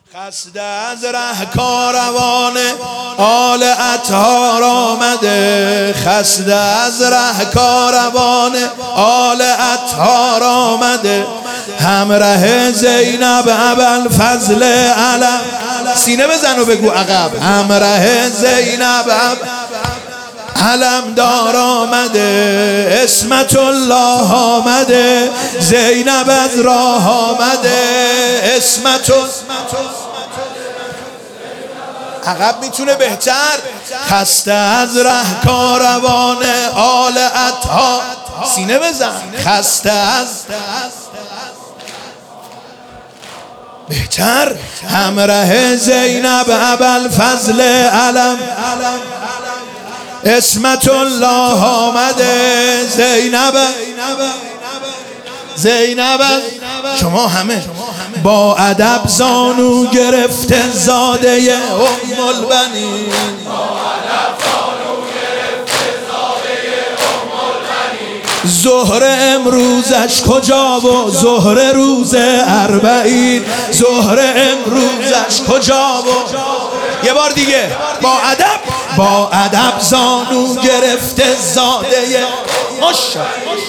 خسته از ره کاروان آل اطهار آمده، خسته از ره کاروان آل اطهار آمده، همراه زینب ابوالفضل علم. سینه بزن و بگو عقب. همراه زینب علمدار آمده، اسمت الله آمده، زینب از راه آمده، اسمت. عقب میتونه بهتر. خسته از ره کاروان آل اطهار. سینه بزن. خسته از بهتر. همراه زینب ابوالفضل علم، اسمت الله آمده، زینب. شما همه با ادب زانو گرفته زاده ام البنین، ظهر امروزش کجا و ظهر روز اربعین، ظهر امروزش کجا و یه بار دیگه با ادب زانو گرفته زاده ماشاءالله،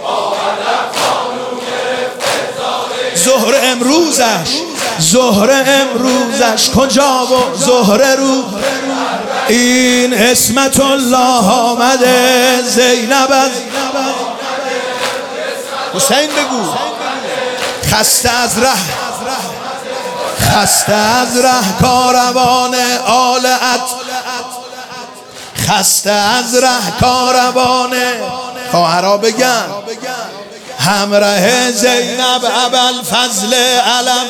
ظهر امروزش کجا و ظهر رو این، اسمت الله آمده، زینب از حسین بگو. خسته از ره کاروان آل خسته از ره کاروان خواهرها بگن، همراه زینب ابوالفضل علم،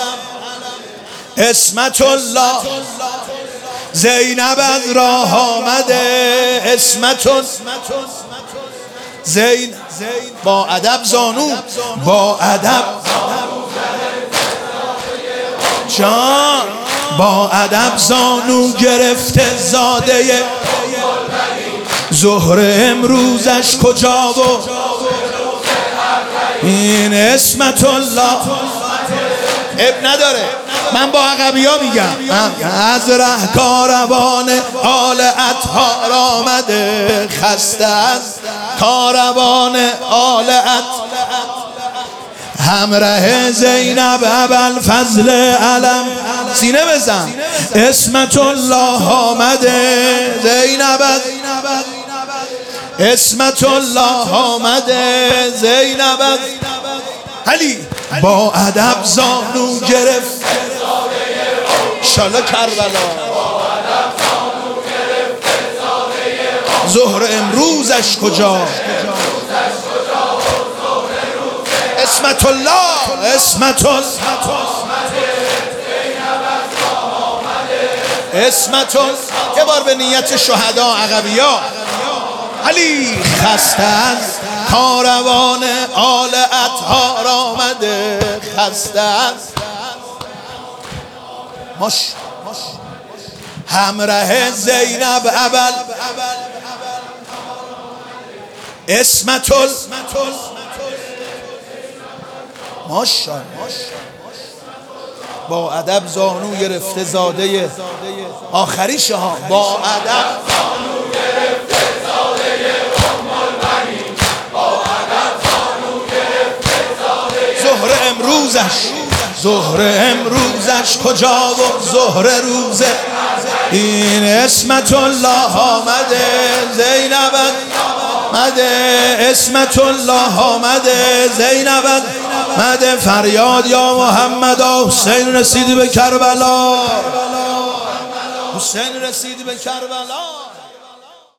اسمت الله. زینب از راه آمده، اسمت. زین با ادب زانو، با ادب جان، با ادب زانو گرفته زاده، ظهر امروزش کجا و این، اسمت الله. اب نداره، من با عقبی ها میگم. از ره کاروان آل اطهار آمده، خسته از کاروان آل همراه زینب ابوالفضل علم. سینه بزن. اسمت الله آمده، زینب. اسمت الله آمده، زینب. علی با ادب زانو گرفت انشالله کربلا، ظهر امروزش کجا، اسمت الله، اسمت الله، اسمت الله. یه بار به نیت شهدا عقبیا. علی خسته از کاروان آل اطهار آمده، خسته از همراه زینب اسمت الله. ماشاءالله با ادب زانو گرفته زاده آخریشه ها، با ادب زانو گرفته زاده ام البنین، با ادب زانو گرفته زاده ظهر امروزش کجا و ظهر روز این، اسمت الله آمده، زینب آمده، اسمت الله آمده، زینب آمده. فریاد یا محمد، حسین رسید به کربلا، حسین رسید به کربلا.